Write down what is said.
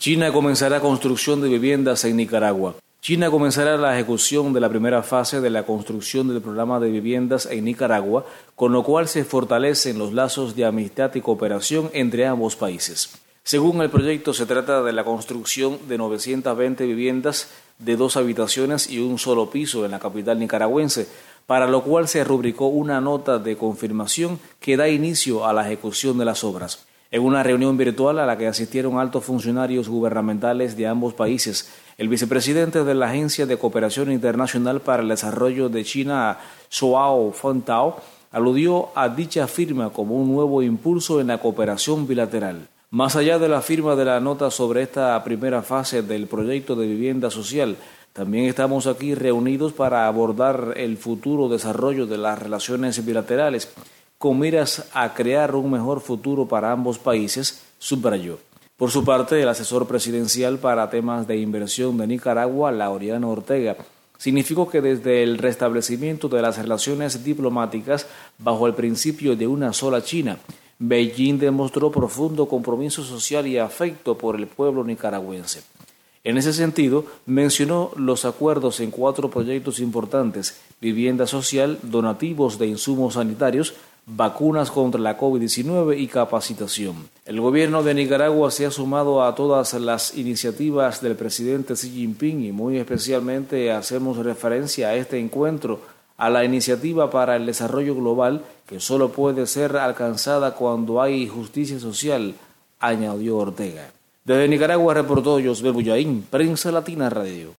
China comenzará construcción de viviendas en Nicaragua. China comenzará la ejecución de la primera fase de la construcción del programa de viviendas en Nicaragua, con lo cual se fortalecen los lazos de amistad y cooperación entre ambos países. Según el proyecto, se trata de la construcción de 920 viviendas de 2 habitaciones y un solo piso en la capital nicaragüense, para lo cual se rubricó una nota de confirmación que da inicio a la ejecución de las obras. En una reunión virtual a la que asistieron altos funcionarios gubernamentales de ambos países, el vicepresidente de la Agencia de Cooperación Internacional para el Desarrollo de China, Zhao Fantao, aludió a dicha firma como un nuevo impulso en la cooperación bilateral. Más allá de la firma de la nota sobre esta primera fase del proyecto de vivienda social, también estamos aquí reunidos para abordar el futuro desarrollo de las relaciones bilaterales, con miras a crear un mejor futuro para ambos países, subrayó. Por su parte, el asesor presidencial para temas de inversión de Nicaragua, Laureano Ortega, significó que desde el restablecimiento de las relaciones diplomáticas bajo el principio de una sola China, Beijing demostró profundo compromiso social y afecto por el pueblo nicaragüense. En ese sentido, mencionó los acuerdos en 4 proyectos importantes: vivienda social, donativos de insumos sanitarios, vacunas contra la COVID-19 y capacitación. El gobierno de Nicaragua se ha sumado a todas las iniciativas del presidente Xi Jinping y muy especialmente hacemos referencia a este encuentro, a la iniciativa para el desarrollo global que solo puede ser alcanzada cuando hay justicia social, añadió Ortega. Desde Nicaragua reportó José Bullaín, Prensa Latina Radio.